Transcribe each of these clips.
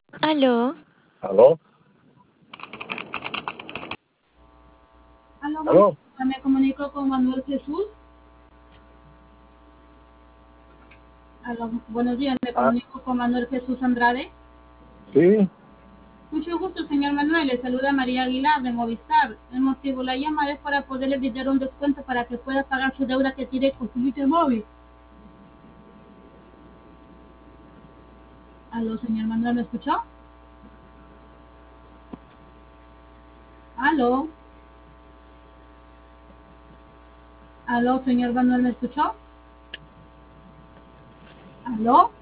Aló, ¿Aló? Aló, ¿Aló? me comunico con Manuel Jesús. Aló, buenos días, me Ah, comunico con Manuel Jesús Andrade. sí. Mucho gusto, señor Manuel. Le saluda María Aguilar de Movistar. El motivo de la llamada es para poderle brindar un descuento para que pueda pagar su deuda que tiene con su línea móvil. Aló, señor Manuel, ¿me escuchó? Aló, aló, señor Manuel, ¿me escuchó? Aló,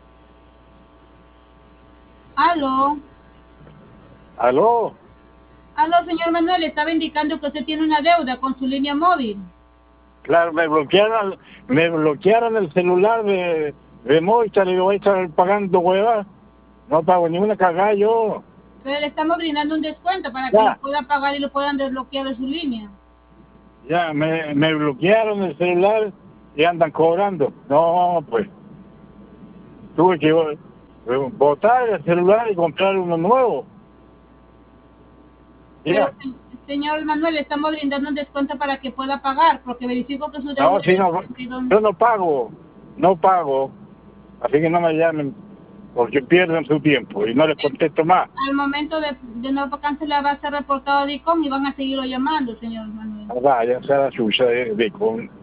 aló, ¿Aló? aló, señor Manuel. Estaba indicando que usted tiene una deuda con su línea móvil. Claro, me bloquearon el celular de Movistar y lo voy a estar pagando, hueva. No pago ni una cagada yo. Pero le estamos brindando un descuento para que lo Ya, pueda pagar y lo puedan desbloquear de su línea. ya, me bloquearon el celular y andan cobrando. No, pues, tuve que botar el celular y comprar uno nuevo. Pero, Ya. señor Manuel, le estamos brindando un descuento para que pueda pagar, porque verifico que su deuda No, si es no, de yo no pago. Así que no me llamen porque pierden su tiempo y no les contesto más. al momento de no cancelar va a ser reportado a DICOM y van a seguirlo llamando, señor Manuel. Vaya, sea la suya de con